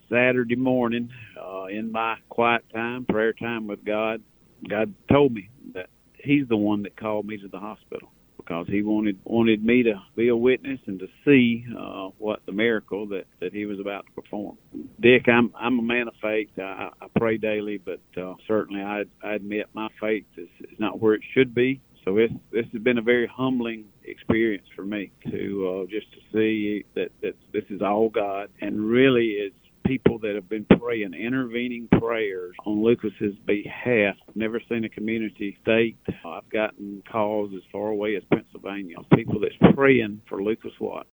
Saturday morning, in my quiet time, prayer time with God told me that He's the one that called me to the hospital because He wanted me to be a witness and to see what the miracle that He was about to perform. Dick, I'm a man of faith. I pray daily, but certainly I admit my faith is not where it should be. So this has been a very humbling experience for me to just to see that this is all God, and really it's people that have been praying, intervening prayers on Lucas's behalf. I've never seen a community state. I've gotten calls as far away as Pennsylvania. People that's praying for Lucas Watt.